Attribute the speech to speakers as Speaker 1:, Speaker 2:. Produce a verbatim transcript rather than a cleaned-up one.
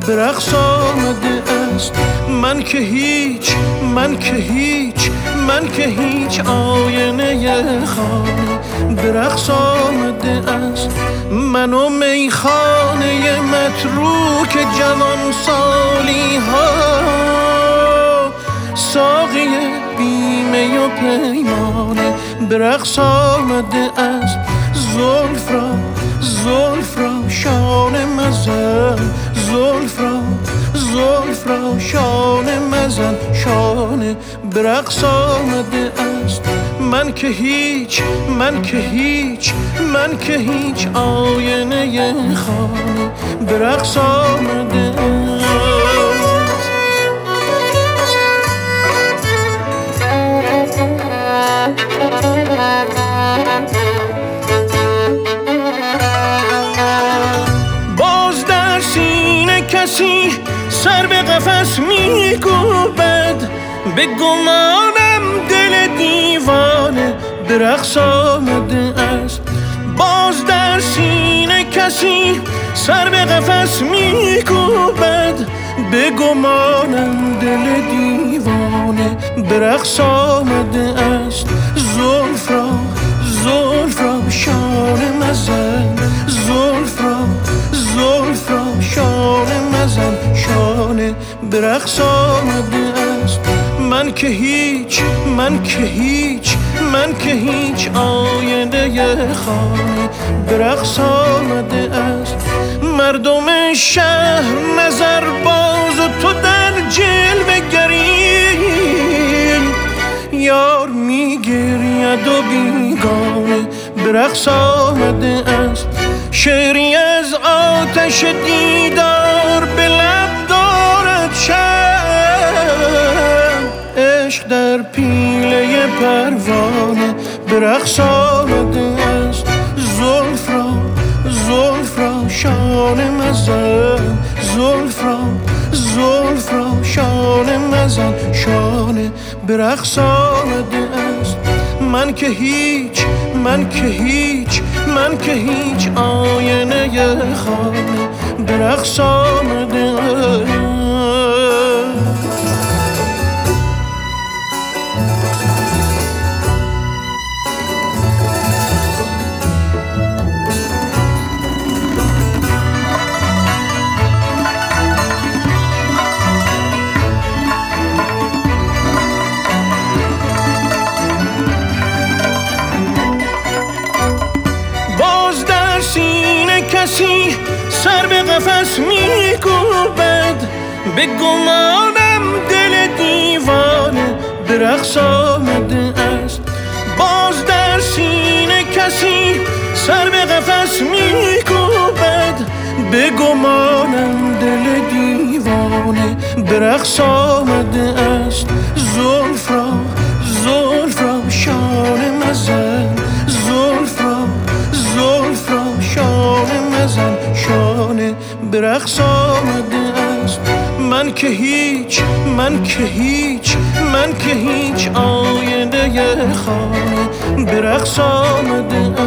Speaker 1: به رقص آمده است. من که هیچ، من که هیچ، من که هیچ آینه خانه به رقص آمده است. من و میخانه متروک جوان سالی ها، ساقی بیمه و پیمانه به رقص آمده است. زلف را زلف را شانه مزن، زلف را زلف را شانه مزن، شانه به رقص آمده است. من که هیچ، من که هیچ، من که هیچ آینه خانه به رقص آمده است. باز در سینه کسی سر به قفس می‌کوبد، به گمانم دل دیوانه به رقص آمده است. باز در سینه کسی سر به قفس می‌کوبد، به گمانم دل دیوانه به رقص آمده است. زلف را زلف را شانه مزن، زلف را زلف را شانه مزن، شانه به رقص آمده است. من که هیچ، من که هیچ، من که هیچ آینه خانه به رقص آمده است. مردم شهر نظر باز و تو در جلوه گری، یار میگرید و بیگانه به رقص آمده است. شعری از آتش دیدار به لب دارد شب، عشق در پیله پروانه به رقص آمده است. زلف را زلف را شانه مزن، زلف را زلف را شانه مزن، شانه به رقص آمده است. من که هیچ، من که هیچ، من که هیچ آینه خانه به رقص آمده است. کسی سر به قفس می‌کوبد، به گمانم دل دیوانه به رقص آمده است. باز در سینه کسی سر به قفس می‌کوبد، به گمانم دل دیوانه به رقص آمده است. زلف را زلف را شانه مزن، زلف را زلف را شانه مزن، شانه به رقص آمده است. من که هیچ، من که هیچ، من که هیچ آینه خانه به رقص آمده